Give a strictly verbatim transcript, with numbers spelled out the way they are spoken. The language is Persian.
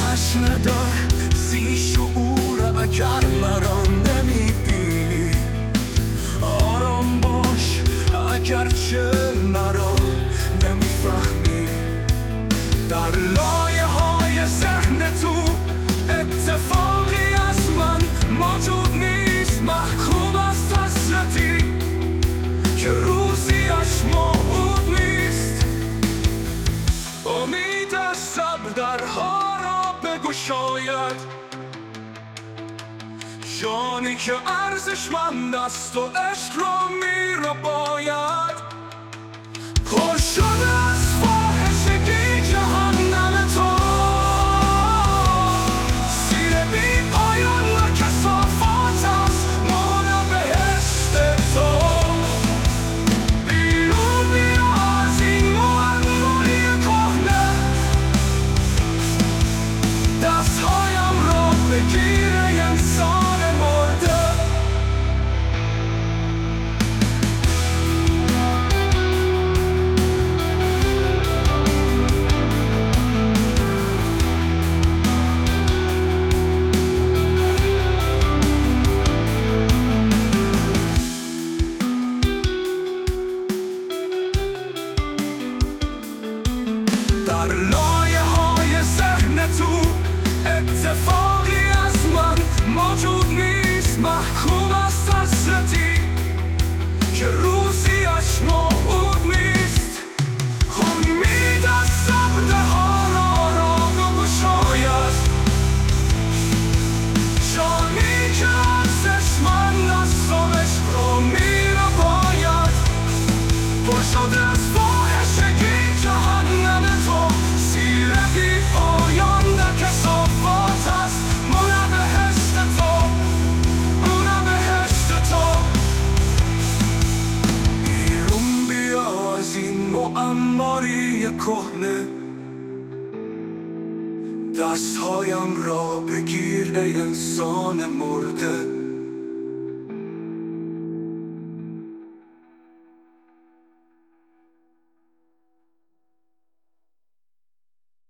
تشنه دار زی شعور اگر مرا نمیبینی. آرام باش اگرچه مرا نمیفهمی. در لایه های ذهن تو اتفاقی از من موجود نیست. محکوم است حسرتی که روزیش موعود نیست. امید صبر درها را بگشاید، جانی که ارزشمند است و عشق را میرا باید. پر شده از فاحشگی جهنم تو، سیر بی پایان و کثافات است مهر بهشت تو. بیرون بیا از این معماری کهنه، دستهایم را بگیر ای انسان مرده. در لایه های ذهن تو اتفاقی از من موجود نیست. محکوم است حسرتی که روزیش موعود نیست. امید از صبر درها را بگشاید، جانی که ارزشمند است و عشق را میرا باید. پر شده از فاحشگی جهنم تو، سیر بی پایان در کثافات است مهر بهشت تو، مهر بهشت تو. بیرون بیا از این معماری کهنه، دستهایم را بگیر ای انسان مرده.